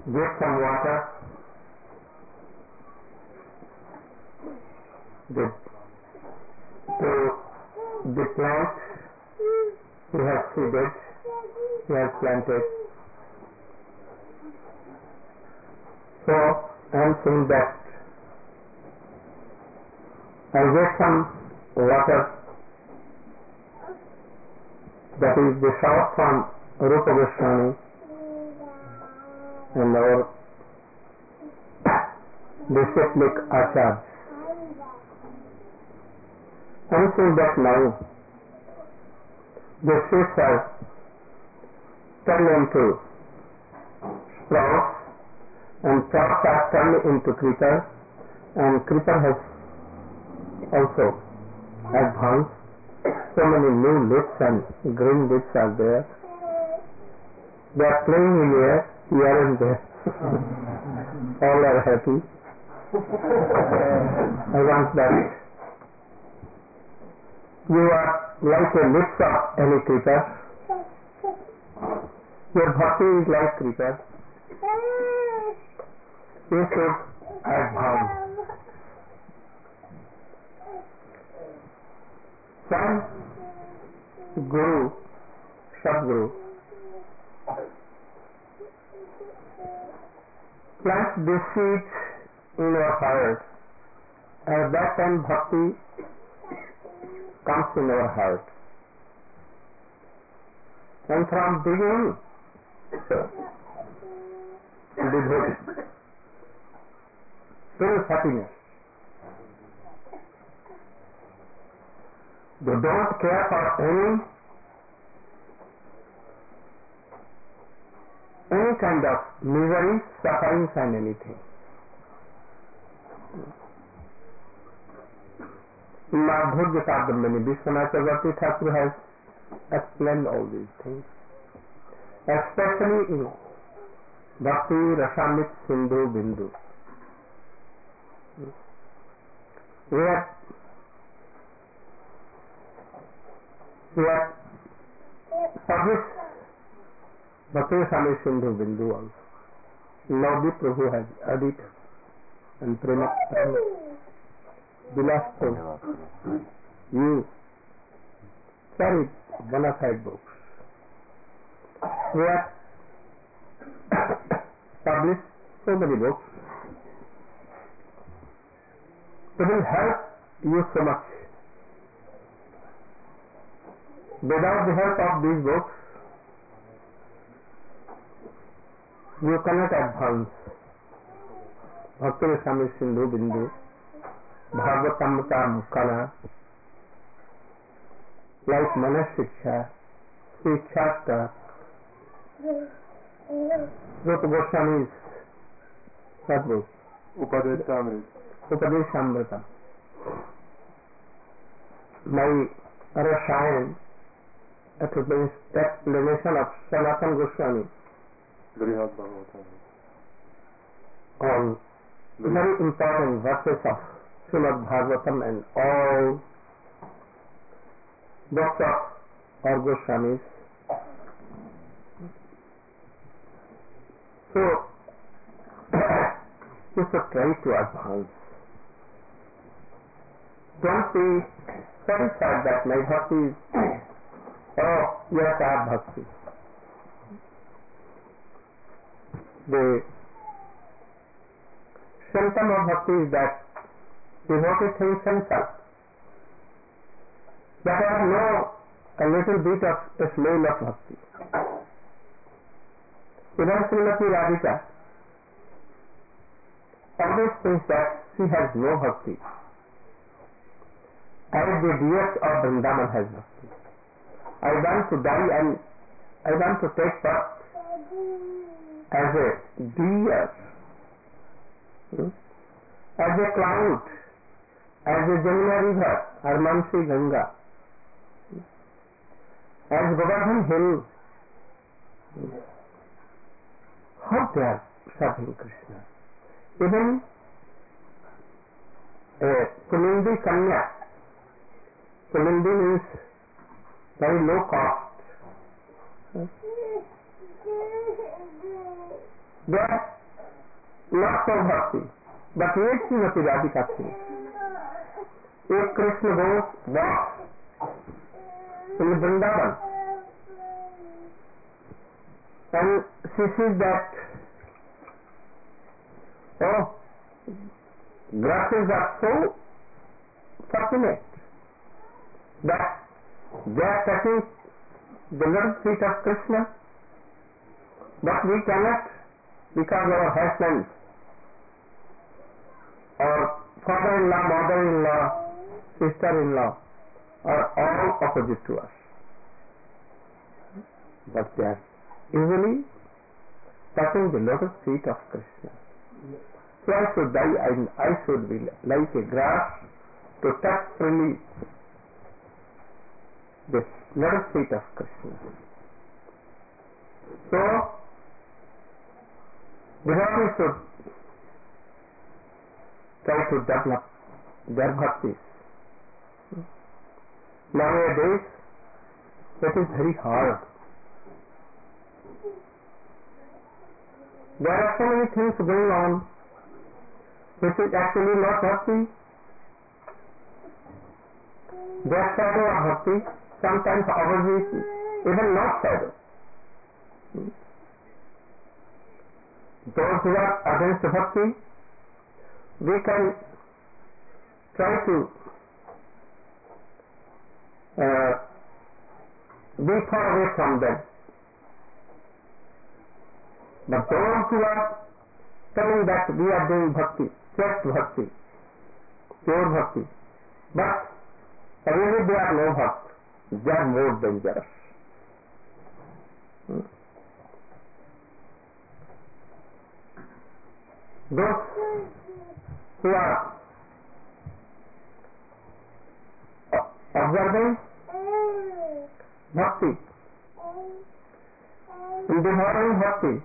give some water, to the plant he has seeded, he has planted. So I am saying that I get some water, that is the shout from Rupa Goswami and our disciplic Acharya. I am saying that now the seeds are turned into sprouts, and sprouts are turned into creepers, and creeper has also advanced. So many new leaves and green leaves are there. They are playing in the air, here and there. All are happy. I want that. You are like a leaves of any creeper. Your bhakti is like creeper. You should advance. Some Guru, Sadguru, plant this seed in your heart. At that time bhakti comes in our heart. And from beginning, devotee, full happiness. They don't care for any kind of misery, sufferings and anything. Madhurya Kadambini, Vishwanath Chakravarti Thakur has explained all these things, especially in Bhakti Rasamrit Sindhu Bindu, where published Bhakti Rasamrit Sindhu Bindu also. Navdeep Prabhu has edited and Prema Vilas Prabhu, you carried bona fide books. We have published so many books. It will help you so much. Without the help of these books, you cannot advance. Bhakti Rasamrit Sindhu Bindu, Bhagavatamrita Mukana, like Manas Shiksha, Shiksha, Rupa Goswami's Sadhu, Upadeshamrita. My Rasayan, explanation of Sanatana Goswami on very important verses of Srimad Bhagavatam and all books of our Goswamis. So, you should try to advance. Don't be satisfied that my bhakti is, oh, yes, I have bhakti. The symptom of bhakti is that devotee thinks himself that I know a little bit of the smell of bhakti. Even Srimati Radhika always thinks that she has no bhakti, as the deity of Vrindavan has bhakti. I want to die and I want to take birth as a deer, as a cloud, as a Jamuna river, or Mansi Ganga, as Govardhan Hill. How they are serving Krishna. Even Kulindi Kanya, Kulindi means very low cost. They are not for bhakti, but yet Srimati Radhika thinks. If Krishna goes walks in Vrindavan and she sees that, oh, grasses are so fortunate that they are touching the little feet of Krishna, but we cannot because our husbands or father-in-law, mother-in-law, sister-in-law are all opposite to us. But they are usually touching the lotus feet of Krishna. So I should die and I should be like a grass to touch freely the lotus feet of Krishna. So devotees should try to develop their bhaktis. Nowadays, that is very hard. There are so many things going on which is actually not bhakti. They are shadow of bhakti, sometimes opposite, even not shadow. Those who are against bhakti, we can try to be far away from them. But those who are telling that we are doing bhakti, just bhakti, pure bhakti, but really they are no bhakt, they are more dangerous. Those who are observing bhakti, in devouring bhakti,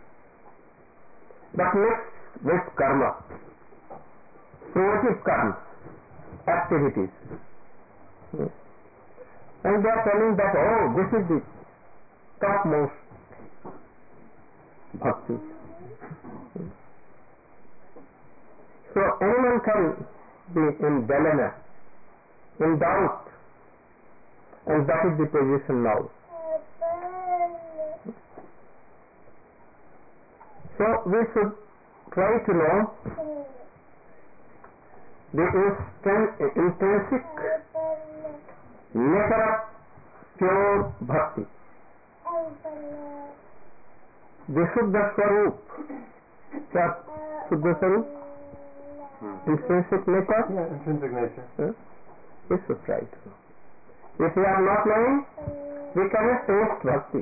but mixed with karma, primitive karma, activities. And they are telling that, oh, this is the topmost bhakti. So anyone can be in dilemma, in doubt, and that is the position now. So we should try to know the intrinsic nature of pure bhakti. The Shuddha Swarup. What? Shuddha Swarup? Intrinsic nature? Yeah, intrinsic nature. We should try to know. If we are not knowing, we cannot taste bhakti.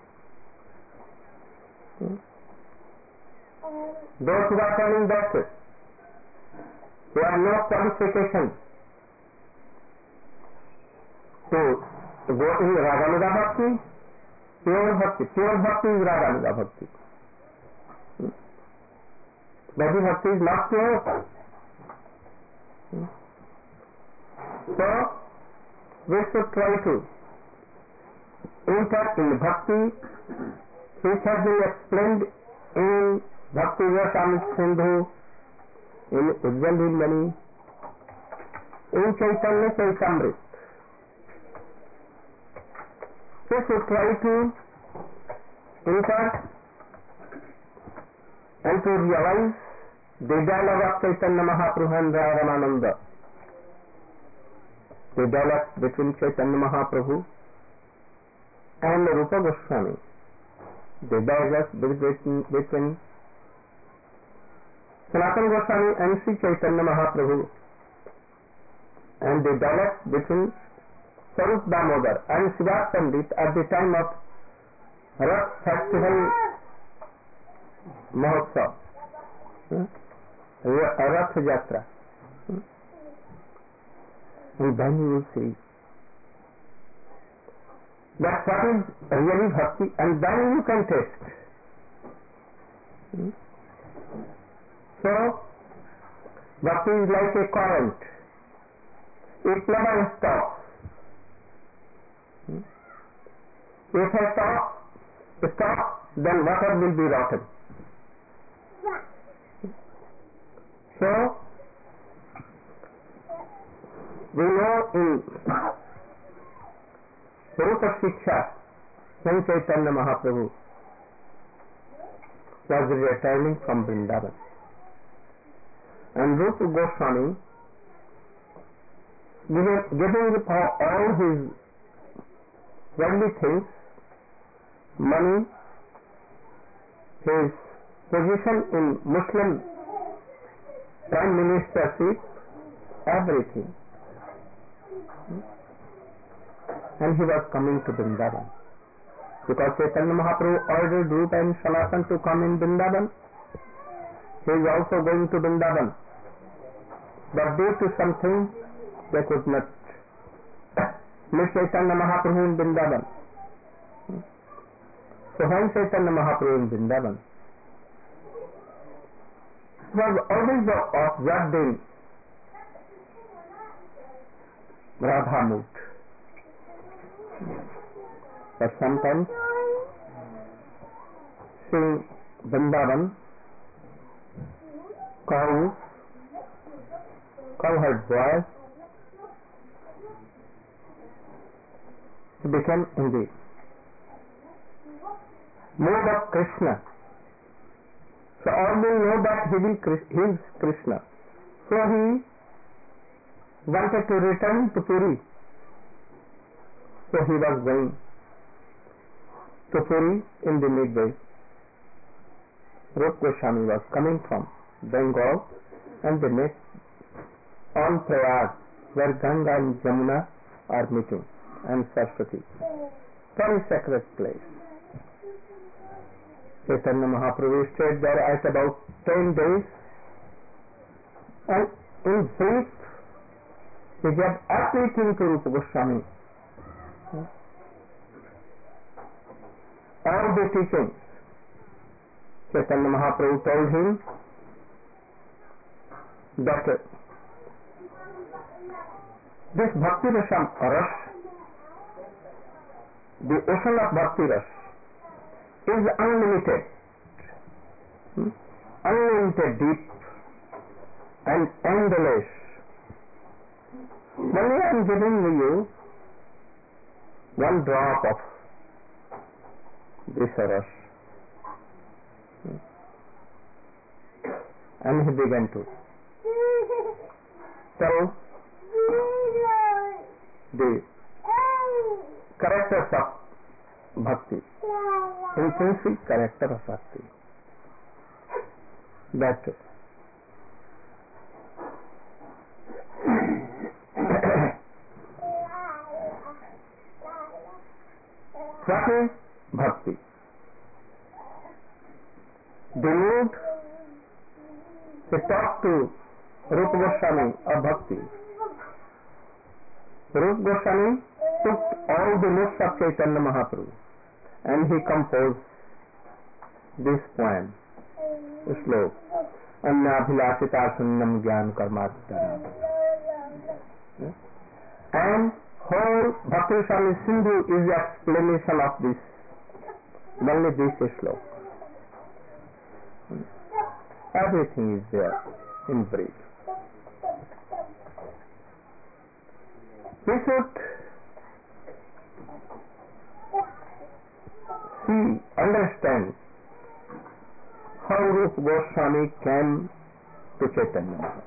Those who are telling that there are no qualifications to go in Raganuga Bhakti, pure bhakti is Raganuga Bhakti. Bhakti Bhakti is not pure. So, we should try to enter in bhakti, which has been explained in Bhakti Rasamrita Sindhu, in Ujjwal Mani, in Chaitanya Chaitamrita. We should try to enter and to realize the dialogue of Chaitanya Mahaprabhu and Ramananda, the dialogue between Chaitanya Mahaprabhu and Rupa Goswami, the dialogue between Sanatana Goswami and Sri Chaitanya Mahaprabhu, and the dialogue between Sarup Damodar and Srivas Pandit at the time of Rath Festival Mahotsav, Rath Jatra. And then you will see that what is really bhakti, and then you can taste. So, bhakti is like a current. It never stops. If I stop, then water will be rotten. So, we know in Rupa Shiksha, when Chaitanya Mahaprabhu was returning from Vrindavan, and Rupa Goswami giving all his worldly things, money, his position in Muslim Prime Ministership, everything. And he was coming to Vrindavan. Because Chaitanya Mahaprabhu ordered Rupa and Sanatan to come in Vrindavan, he is also going to Vrindavan. But due to something, they could not meet Chaitanya Mahaprabhu in Vrindavan. So when Chaitanya Mahaprabhu in Vrindavan was always observed in Radha mood. But sometimes seeing Vrindavan, cowherd boys, he became in the mood of Krishna. So all will know that he is Krishna. So he wanted to return to Puri. So he was going to Puri in the midway. Rupa Goswami was coming from Bengal, and they met on Prayag, where Ganga and Jamuna are meeting, and Saraswati. Very sacred place. Chaitanya Mahaprabhu stayed there at about 10 days, and in brief he gave everything to Rupa Goswami. All the teachings. Chaitanya Mahaprabhu told him that this Bhakti Rasam Rash, the ocean of Bhakti Ras, is unlimited, unlimited deep and endless. Only I am giving you one drop of this Ras. And he began to tell the characters of Bhakti, intrinsic character of Bhakti, that what is Bhakti? The mood he talked to Rupa Goswami of Bhakti. Rupa Goswami took all the moods of Chaitanya Mahaprabhu and he composed this poem, Slok, Annabhilasita Sunnam Gyan Karmatara. And whole Bhakti Swami Sindhu is the explanation of this, only this Slok. Everything is there in brief. We should see, understand how Rupa Goswami came to Chaitanya Mahaprabhu.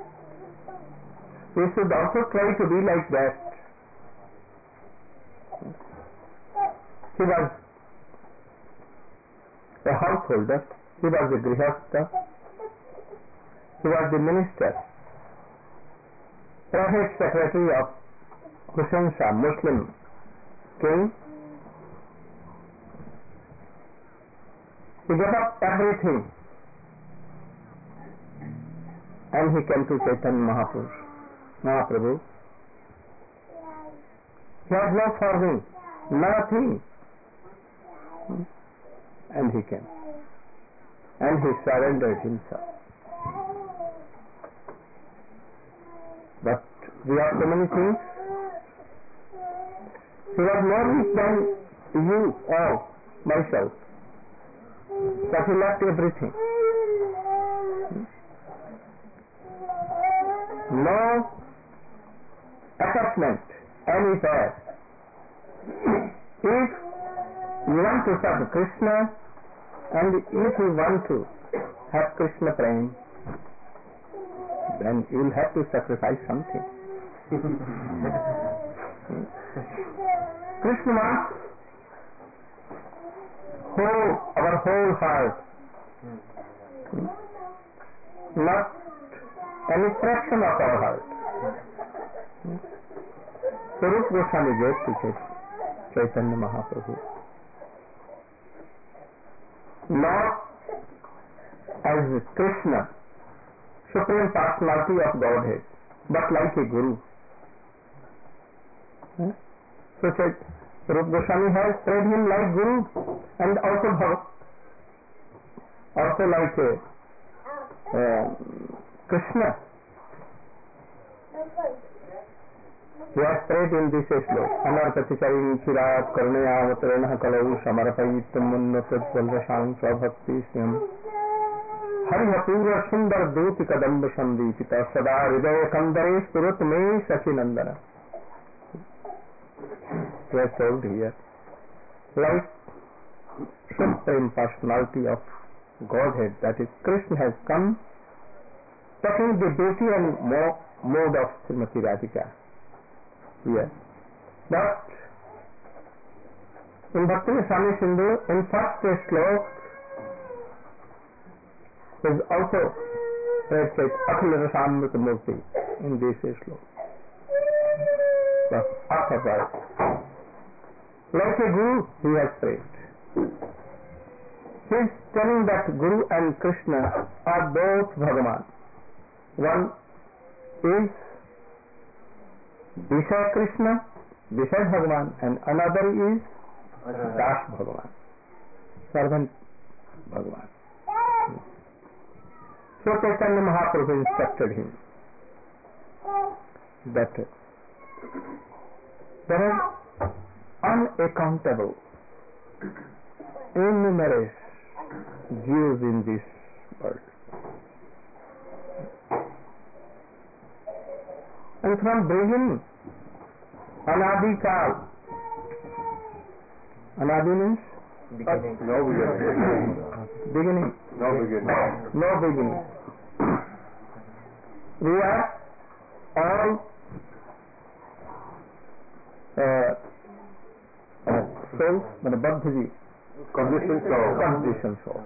We should also try to be like that. He was a householder, he was a grihastha, he was the minister, private secretary of Hussain Shah, Muslim king. He gave up everything and he came to Chaitanya Mahaprabhu. He had no serving, nothing, and he came and he surrendered himself. But we have so many things. He was more rich than you or myself, but he left everything. no attachment anywhere. If you want to serve Krishna and if you want to have Krishna prem, then you will have to sacrifice something. Krishna wants our whole heart, not any fraction of our heart. Swarup Goswami gave to Chaitanya Mahaprabhu, not as Krishna, Supreme Personality of Godhead, but like a Guru. So Swarup Goswami has prayed him like Guru and also like Krishna. He has prayed in this slok. Anarpatichayin chirat karunayavatarana kalau samarpayitam munnatadvalvasham svabhakti syam Harihapura sundar doti kadamba sandipita sada hridaya kandare surat me sachinandana. He has told here, like Supreme Personality of Godhead, that is Krishna, has come taking the beauty and mode of Srimati Radhika. Yes. But in Bhakti Swami Sindhu, in first slok, is also said Akhil Rasamrita Murti in this slok. But after that, like a Guru, he has prayed. He is telling that Guru and Krishna are both Bhagavan. One is Vishay Krishna, Vishay Bhagavan, and another is Das Bhagavan, servant Bhagavan. So Chaitanya Mahaprabhu instructed him that there are unaccountable, innumerable Jews in this world. And from beginning, Anadikal, Anadi means? Beginning. No beginning. Beginning. No beginning. No beginning. We are all souls, but Buddhi. Conditioned soul. Conditioned soul.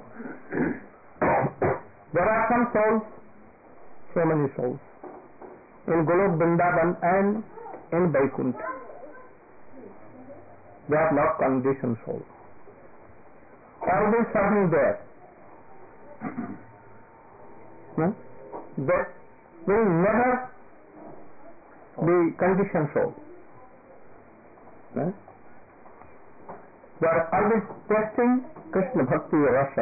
There are some souls, so many souls, in Golok Vrindavan and in Vaikuntha. They are not conditioned souls. Always serving there. They will never be conditioned soul. They are always testing Krishna Bhakti Rasa.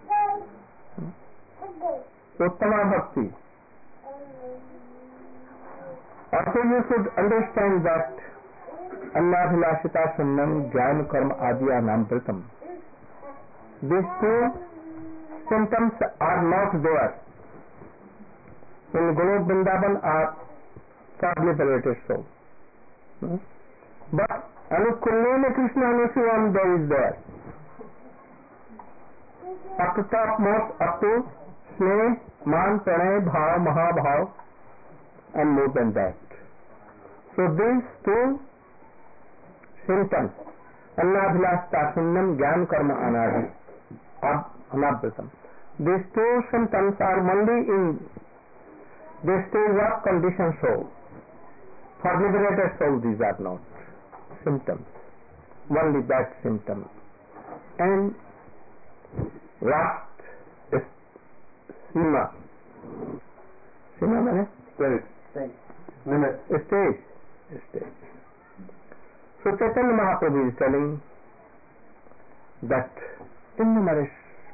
Uttama Bhakti. Also you should understand that Annabhilashita Sunnam Jnana Karma Adya Namritam. These two symptoms are not there. In Golok Vrindavan are sublimated soul. But Anukullena Krishna Anusuvam there is there. Up to top most, up to Sneh, Man, Pranay, Bhav, Mahabhav, and more than that. So these two symptoms, Annabhilashita Sunnam Jnana Karma Anabhritam. These two symptoms are only in the stage of conditioned soul. For liberated soul, these are not symptoms. Only that symptom. And last is Sima. Sima means? Stage. Limit. Stage. So Chaitanya Mahaprabhu is telling that innumerable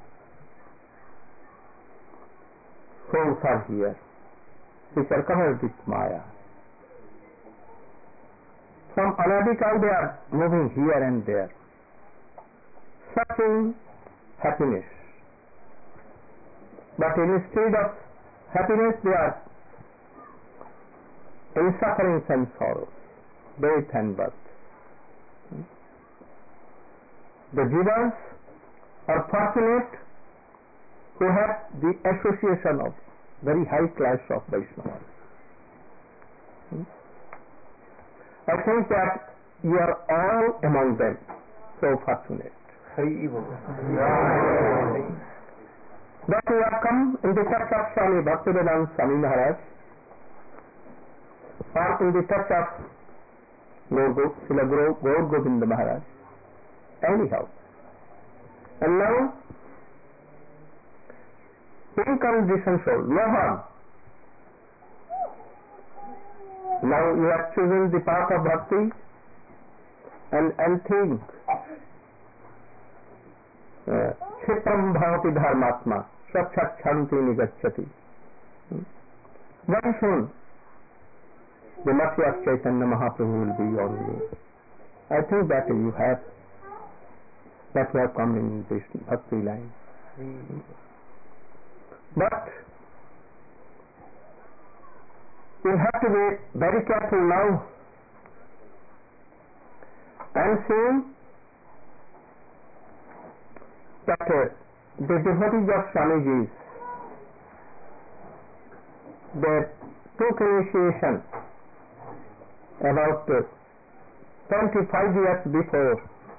souls are here which are covered with Maya. From Anadikal they are moving here and there, searching happiness. But instead of happiness they are in sufferings and sorrows, death and birth. The jivas are fortunate who have the association of very high class of Vaishnavas. I think that you are all among them so fortunate. That you have come in the touch of Swami Bhaktivedanta Swami Maharaj, or in the touch of Srila Gaur Govinda Maharaj, anyhow. And now, in condition soul, no harm. Now you have chosen the path of bhakti and think, Chitram bhavati dharmatma, sakshat shanti nigacchati. Very soon, the mercy of Chaitanya Mahaprabhu will be on you. I think that you have come in this bhakti line. But you have to be very careful now. I am saying that the devotees of Swamiji's, they took initiation about 25 years before.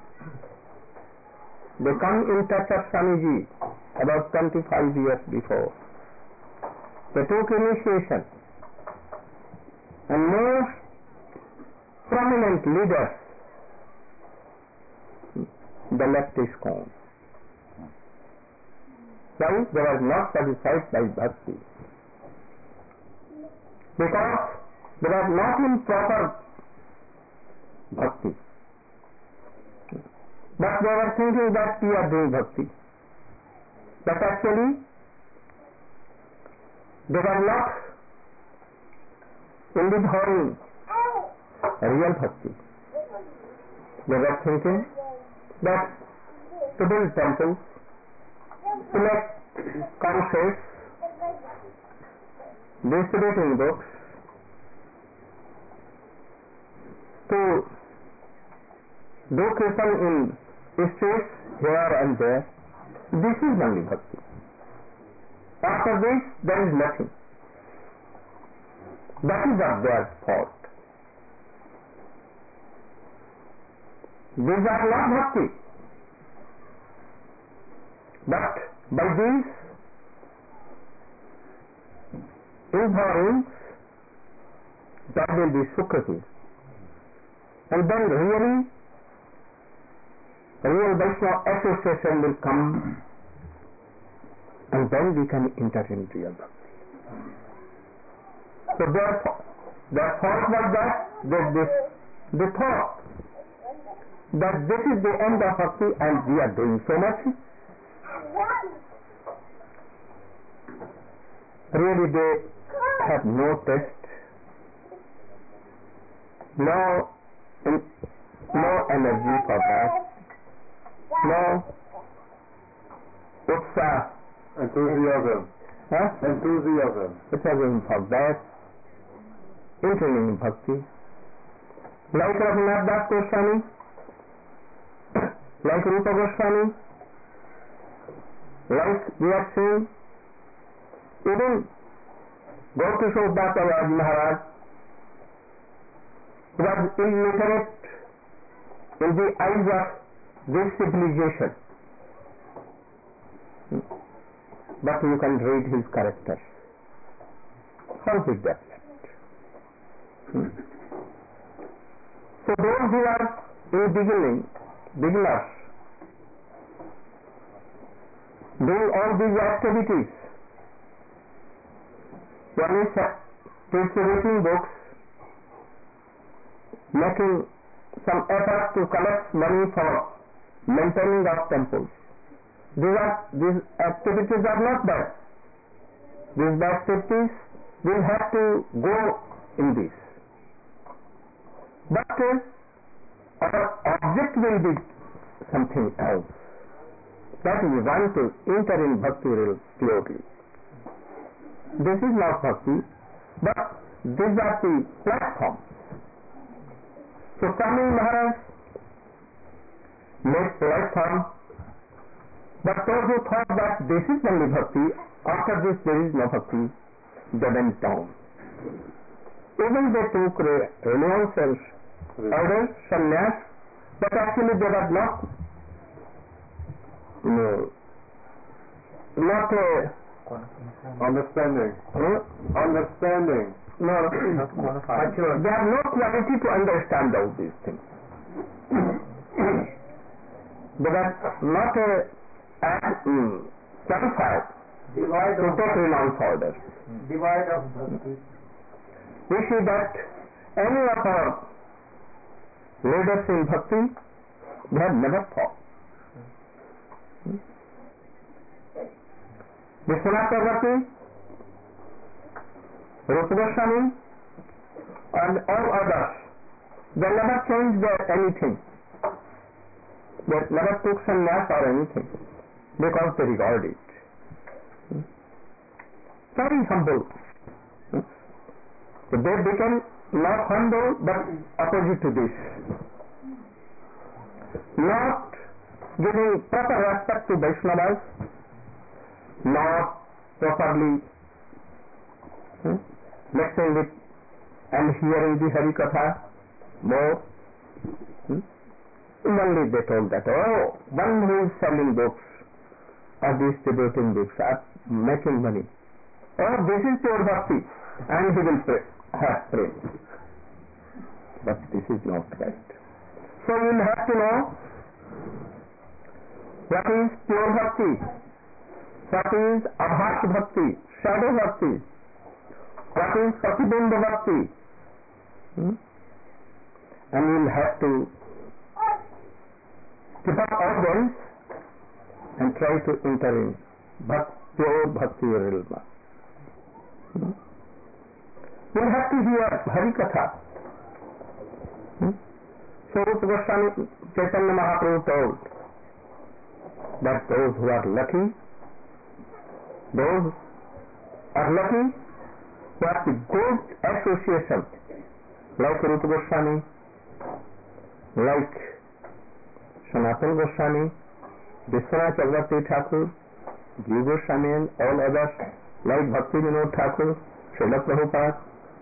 They come in touch of Swamiji about 25 years before. They took initiation, and most prominent leaders, they left ISKCON. Why? They were not satisfied by bhakti. Because they were not in proper bhakti. But they were thinking that we are doing bhakti. But actually, they were not endeavoring real bhakti. They were thinking that to build temples, to make concerts, distributing books, to do kirtan in streets here and there. This is only bhakti. After this, there is nothing. That is of their fault. These are not bhakti. But by these involvings, there will be Sukriti. And then really, real Vaishnava association will come, and then we can enter in real bhakti. So their thought was that they thought that this is the end of bhakti and we are doing so much. Really they have no taste, no energy for that, no utsaha, enthusiasm, enthusiasm for that, entering in bhakti. Like Raghunath Das Goswami, like Rupa Goswami, like we have seen, even Gaur-Kishore Das Maharaj was illiterate in the eyes of this civilization. But you can read his character. How he developed. So those who are in beginners, doing all these activities, one is distributing books, making some effort to collect money for maintaining of temples. These activities are not bad. These activities will have to go in this. But our object will be something else. That we want to enter in bhakti real purely. This is not bhakti, but These are the platforms. So Swami Maharaj made platform, but those who thought that this is only bhakti, after this there is no bhakti, they went down. Even they took renouncers, orders, sannyas, but actually they were not Understanding. Understanding. No, they have no quality to understand all these things. They are not qualified to take renounce orders. Divide of bhakti. We see that any of our leaders in bhakti, they have never thought. Vishwanath Chakravarti, Rupa Goswami, and all others, they never changed anything. They never took sannyas or anything because they regard it. Very humble. So they became not humble but opposite to this. Not giving proper respect to Vaishnavas, not properly listening with and hearing the Hari Katha more. Only they told that, oh, one who is selling books or distributing books are making money. Oh, this is pure bhakti, and he will have praise. But this is not right. So you will have to know what is pure bhakti, what is abhash bhakti, shadow bhakti, what is pratibindha bhakti. And you will have to keep up all them and try to enter in pure bhakti realm. You have to hear Hari Katha. So Rupa Goswami Chaitanya Mahaprabhu told that those who are lucky, who have the good association, like Rupa Goswami, like Sanatana Goswami, Vishwanath Chakravarti Thakur, Jiva Goswami and all others, like Bhakti Vinod Thakur, Srila Prabhupada,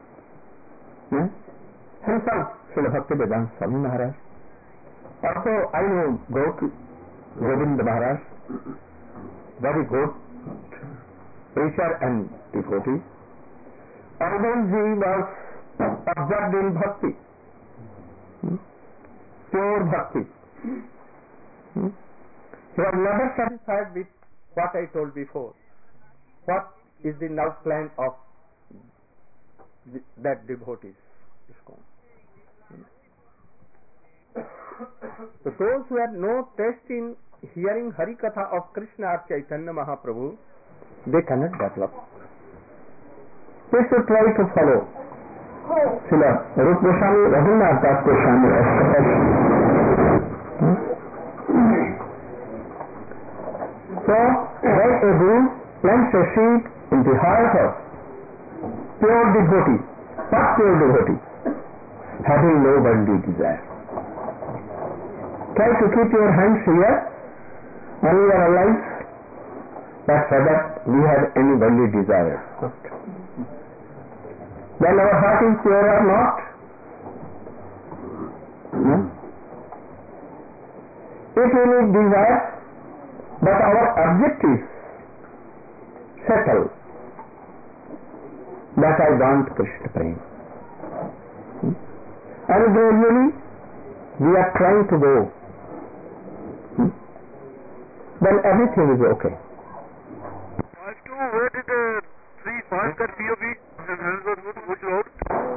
himself, Srila Bhakti Vedanta Swami Maharaj. Also, I know Govinda Maharaj, very good preacher and devotee. Always he was absorbed in bhakti, pure bhakti. He was never satisfied with what I told before. What is the now plan of that devotees? So those who have no taste in hearing Hari Katha of Krishna or Chaitanya Mahaprabhu, they cannot develop. They should try to follow Srila Rupa Goswami, Raghunath Das Goswami as compassion. So, when a guru plants a seed in the heart of pure devotee, not pure devotee, having no worldly desire, try to keep your hands here when you are alive, but so that we have any worldly desire. When our heart is pure or not, if we need desire, but our objective settled, that I want Krishna Prem. And gradually we are trying to go, then everything is okay. Where did the 3-5 got POV and hands on which road?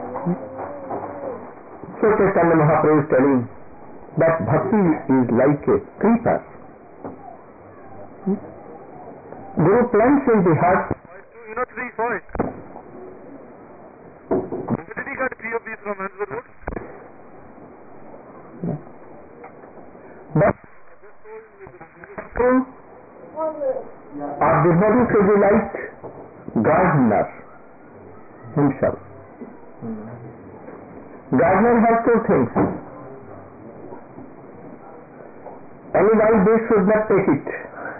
So Chaitanya Mahaprabhu is telling that bhakti is like a creeper. Guru plants in the heart. 3-5. Where did he get POV from Hansford Road? But our devotee should be like gardener himself. Gardener has two things. Any wild beast should not take it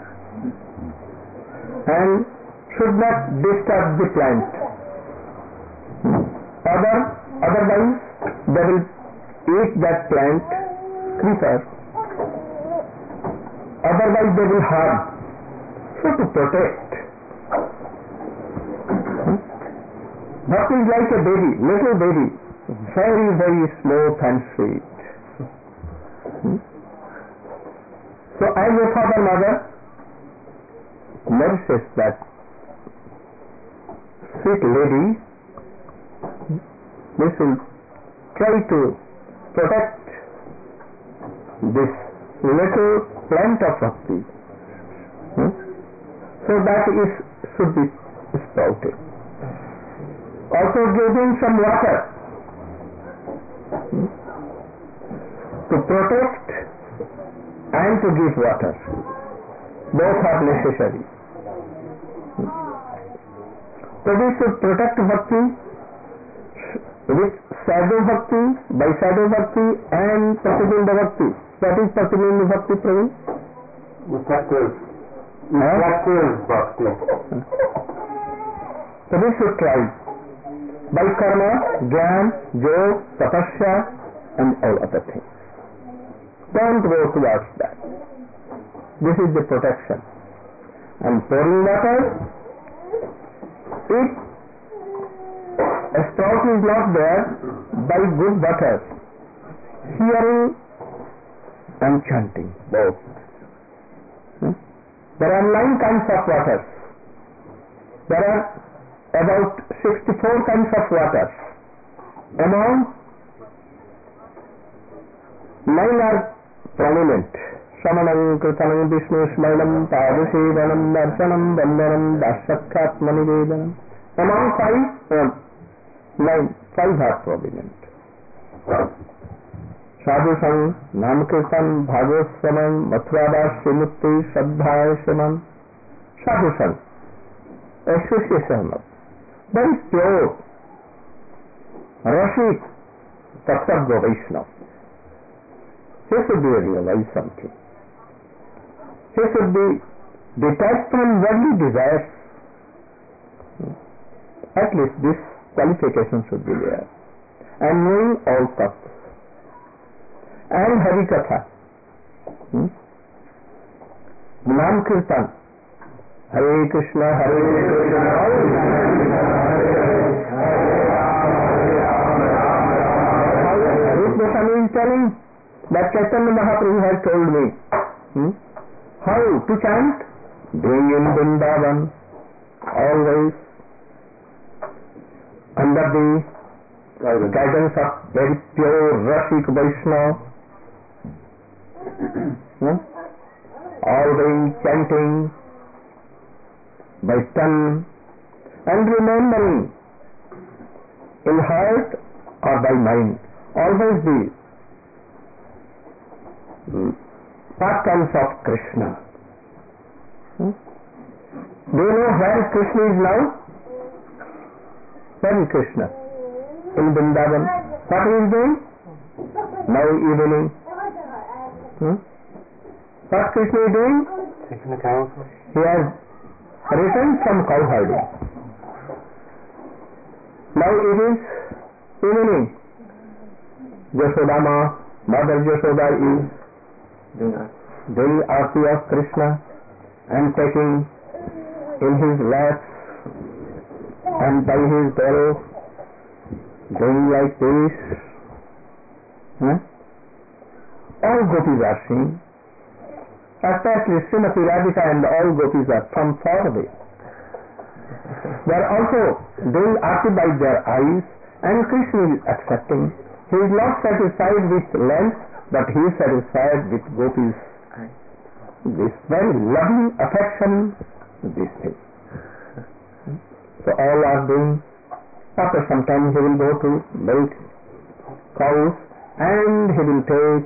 and should not disturb the plant. Otherwise they will eat that plant, creeper. Otherwise they will harm. So to protect. Bhakti is like a baby, little baby, very, very smooth and sweet. So as a father, mother nourishes that sweet lady, this will try to protect this little plant of bhakti. So that should be sprouted. Also giving some water to protect and to give water. Both are necessary. So we should protect bhakti with sadhu bhakti, by sadhu bhakti and Pratibinda bhakti. What is Pratibinda bhakti, Praveen? Effective bhakti. So we should try by karma, jnana, yoga, tapasya and all other things. Don't go towards that. This is the protection. And pouring water, if a sprout is not there, by good water, hearing and chanting, both. There are 9 kinds of water. There are about 64 kinds of water. Among 9 are prominent. Samanam, Kritanam, Vishnu, Smaranam, Padusevanam, Darshanam, Vandanam, Dasakkhatmani Vedanam. Among 5 are prominent. Sadhu Sang, Nam Kirtan, Bhagavad Swaman, Mathurada, Srimukti, Shraddha, Shaman. Sadhu Sang, association of very pure, Rashik, Tattva Vaishnava. He should be realized something. He should be detached from worldly desires. At least this qualification should be there. And knowing all thoughts. And Harikatha. Nam Kirtan. Hare Krishna, Hare Krishna, Rupa Goswami is telling that Chaitanya Mahaprabhu has told me how to chant, doing in Vrindavan, always under the guidance of very pure Rasik Vaishnava, always chanting by tongue and remembering in heart or by mind, always the pastimes of Krishna. Do you know where Krishna is now? Where is Krishna? In Vrindavan. What he is doing? Now evening. What Krishna is doing? Taking the cow. He has returned from cow herding. Now it is evening. Yashodama, Mother Yashoda is doing arti of Krishna and taking in his lap and by his belly doing like this. All gopis are seeing. Especially Srimati Radhika and all gopis are from far away. They are also doing arti by their eyes, and Krishna is accepting. He is not satisfied with length, but he is satisfied with gopis. This very loving affection, this thing. So all are doing. After some time he will go to milk cows and he will take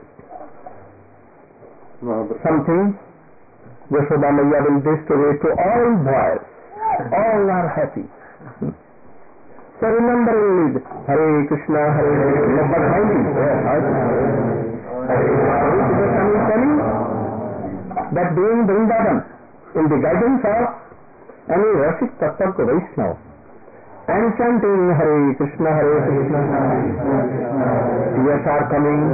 something. Yashoda Maya will distribute to all boys. All are happy. So remembering is Hare Krishna, Hare Krishna, but highly. Goswami is telling that being Vrindavan in the guidance of any Rashik Tattva Vaishnava and chanting Hare Krishna, tears are coming,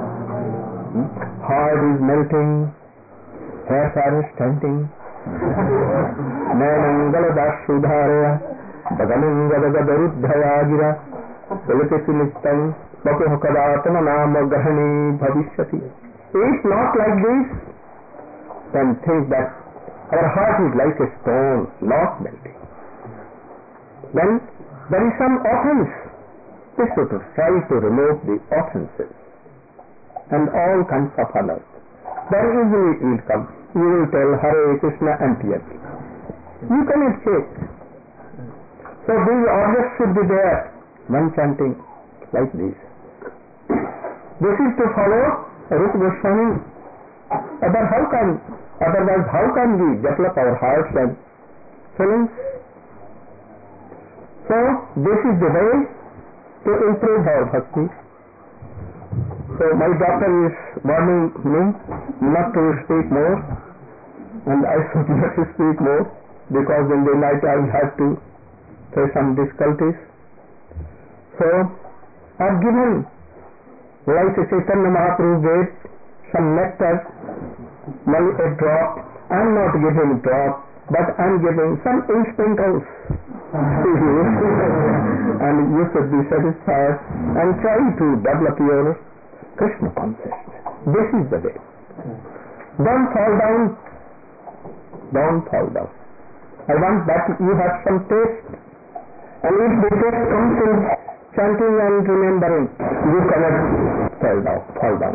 heart is melting, hairs are standing. Nanangaladashudharaya Bagalingadagadarudhaya gira Velikasinistam Bakuhakadatana Nama Gahani Bhavishyati. If not like this, then think that our heart is like a stone, not melting. Then there is some offense. We should try to remove the offenses and all kinds of others. Very easily it will come. You will tell Hare Krishna and tears. You cannot shake. So these orders should be there when chanting like this. This is to follow Rupa Goswami. Otherwise how can we develop our hearts and feelings? So this is the way to improve our bhakti. So my doctor is warning me not to speak more, and I should not speak more because in the night I will have to face some difficulties. So I have given, like Chaitanya Mahaprabhu gave some nectar, only a drop. I am not giving a drop, but I am giving some sprinkles to you, and you should be satisfied and try to develop your Krishna consciousness. This is the way. Don't fall down. Don't fall down. I want that you have some taste, and if the taste comes in chanting and remembering, you cannot fall down.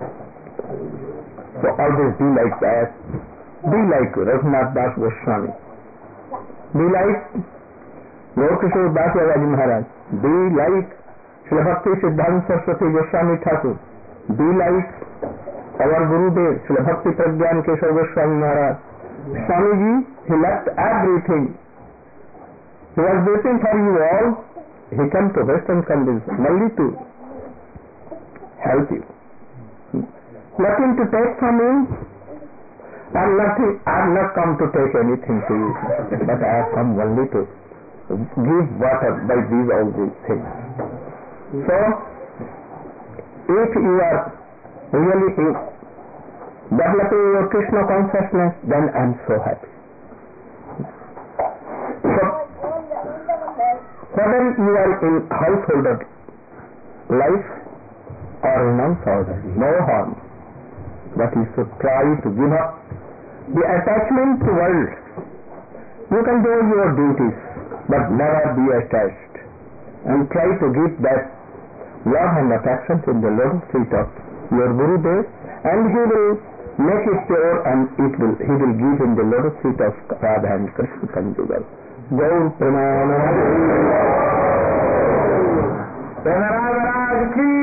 So always be like that. Be like Raghunath Das Goswami. Be like Lord Kishore Das Yadaji Maharaj. Be like Srila Bhakti Siddhanta Saraswati Goswami Thakur. Be like our Gurudev Srila Bhakti Pragyan Keshava Goswami Maharaj. Swamiji, he left everything. He was waiting for you all. He came to Western countries only to help you. Nothing to take from you, and nothing. I have not come to take anything to you, but I have come only to give water by all these things. So, if you are really developing your Krishna consciousness, then I am so happy. So, whether you are in householder life or non-order, no harm. But you should try to give up the attachment to world. You can do your duties, but never be attached. And try to give that love and affection in the lotus feet of your Gurudev, and he will make it pure, and he will give in the lotus feet of Radha and Krishna conjugal. Gaur Pranama Maharaj ki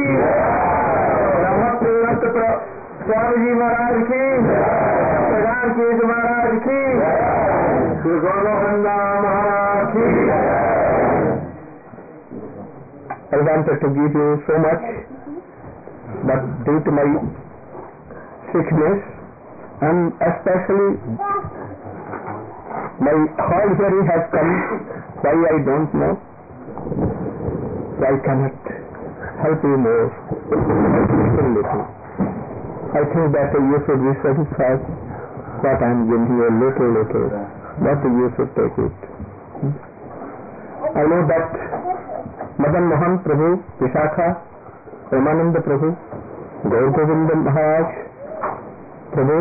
Swamiji Maharaj ki Pradhan Kesh Maharaj ki Sri Gaurabanda Maharaj ki. I wanted to give you so much, but due to my sickness and especially my hard hearing has come, why I don't know, so I cannot help you more. I think that you should be satisfied what I am giving you a little, but you should take it. I know that Madan Mohan Prabhu, Vishakha, Ramananda Prabhu, Gaur Govinda Maharaj Prabhu,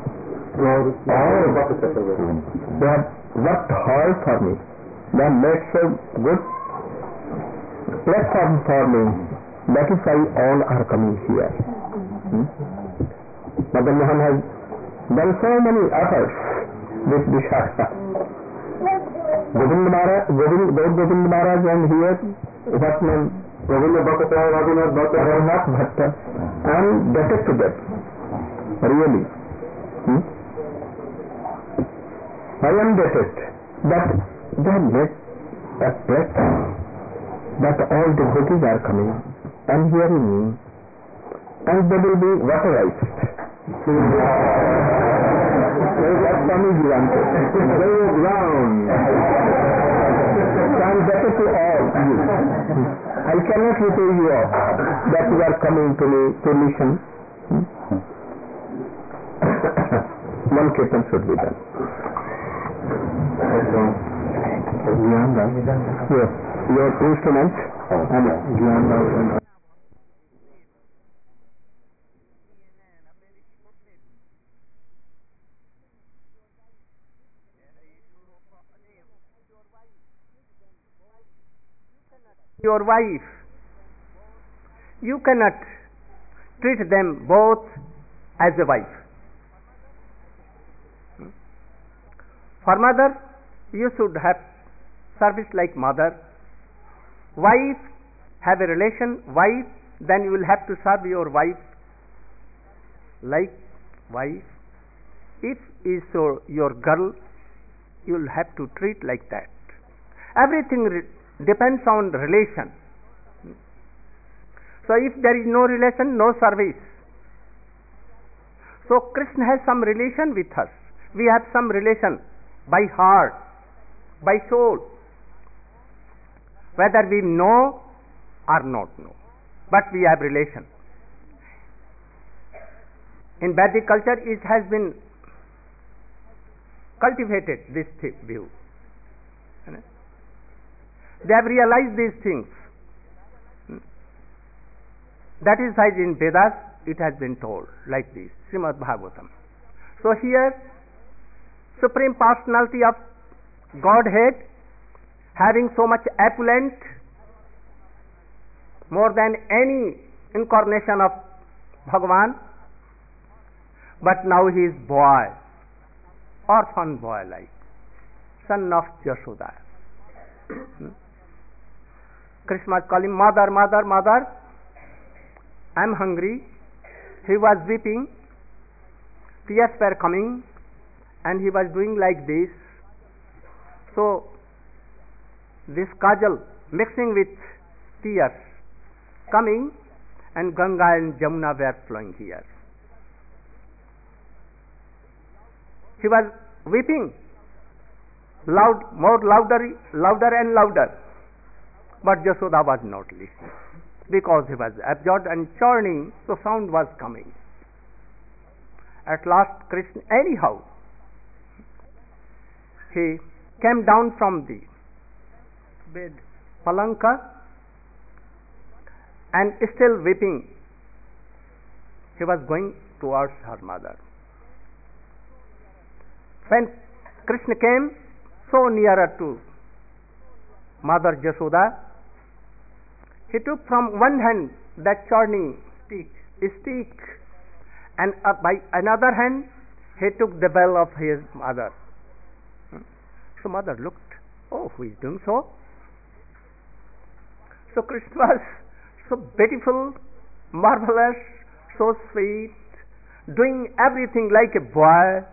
they have worked hard for me. They have made so good platform for me. That is why all are coming here. Madan Mohan has done so many efforts with Vishakha. Gaur Govinda Maharaj and here, what name? Raghunath Bhatta. I am debted to them. Really. I am debted. But they have made a platform that all devotees are coming and hearing me, and they will be vaporized. That Swami ji wanted. They will drown. So I am better to all you. I cannot repay you off that you are coming to me to listen. One kirtan should be done. Yes, your instruments and Gyan. Your wife, you cannot treat them both as a wife. For mother, you should have service like mother. Wife, have a relation, wife, then you will have to serve your wife like wife. If is your girl, you will have to treat like that. Everything depends on relation. So if there is no relation, no service. So Krishna has some relation with us. We have some relation by heart, by soul, whether we know or not know, but we have relation. In Vedic culture it has been cultivated, this view. They have realized these things. That is why in Vedas it has been told like this, Srimad Bhagavatam. So here, Supreme Personality of Godhead, having so much opulent, more than any incarnation of Bhagavan, but now he is boy, orphan boy like, son of Jashoda. Krishna was calling, mother, mother, mother, I am hungry. He was weeping, tears were coming, and he was doing like this. So this kajal mixing with tears coming, and Ganga and Jamuna were flowing here. He was weeping loud, louder and louder, but Jashoda was not listening because he was absorbed and churning, so sound was coming. At last Krishna, anyhow, he came down from the bed, palanka, and still weeping, he was going towards her mother. When Krishna came so nearer to Mother Jashoda, he took from one hand that churning stick, and by another hand he took the bell of his mother. So mother looked, oh, who is doing so? So Krishna was so beautiful, marvelous, so sweet, doing everything like a boy,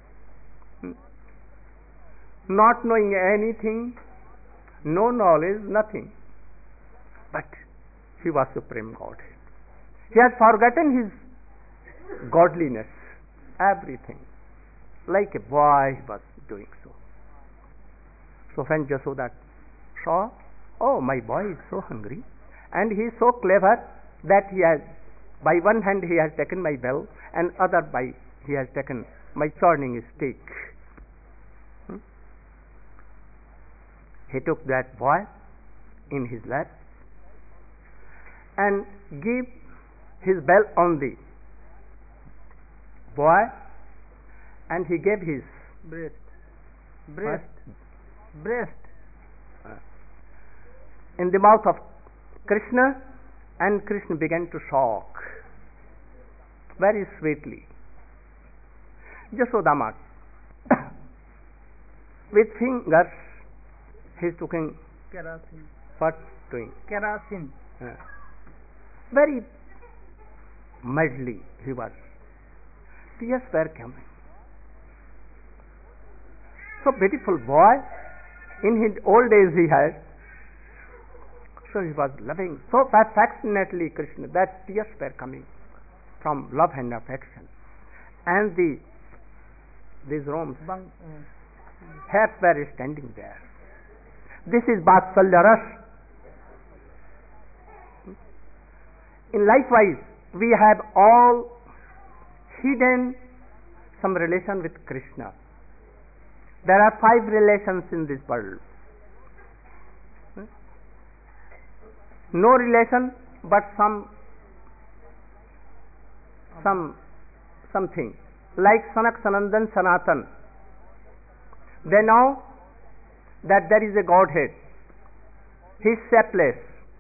not knowing anything, no knowledge, nothing. But he was Supreme Godhead. He has forgotten his godliness, everything. Like a boy he was doing so. So when Jashoda saw, oh, my boy is so hungry, and he is so clever that he has, by one hand he has taken my bell, and other by he has taken my churning stick. He took that boy in his lap and gave his bell on the boy, and he gave his breast in the mouth of Krishna, and Krishna began to shock very sweetly. Jashodama with fingers he is taking kerosene. What doing? Kerosene. Very madly he was. Tears were coming. So beautiful boy. In his old days he had So he was loving so affectionately Krishna that tears were coming from love and affection. And these Rome's hairs were standing there. This is Vatsalya Ras. In likewise, we have all hidden some relation with Krishna. There are 5 relations in this world. No relation, but something like Sanak, Sanandan, Sanatan. They know that there is a Godhead. He is shapeless,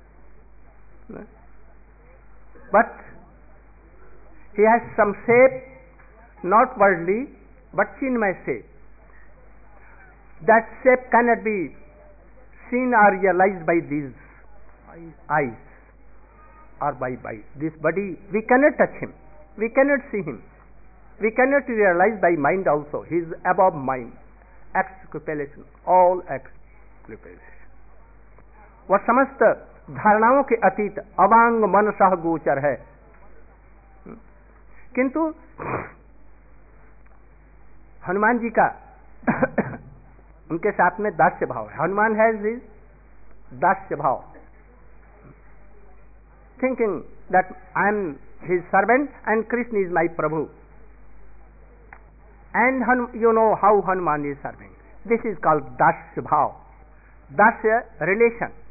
but he has some shape, not worldly, but chinmay shape. That shape cannot be seen or realized by these eyes or by this body. We cannot touch him, we cannot see him, we cannot realize by mind also. He is above mind. Exculpation, all exculpation, वह समस्त धारणाओं के अतीत अवांग मन सह गोचर है. किंतु हनुमान जी का उनके साथ में दास्य भाव है. हनुमान है दास्य भाव, thinking that I am his servant and Krishna is my प्रभु. And you know how Hanuman is serving. This is called Dasya Bhav, Dasya relation.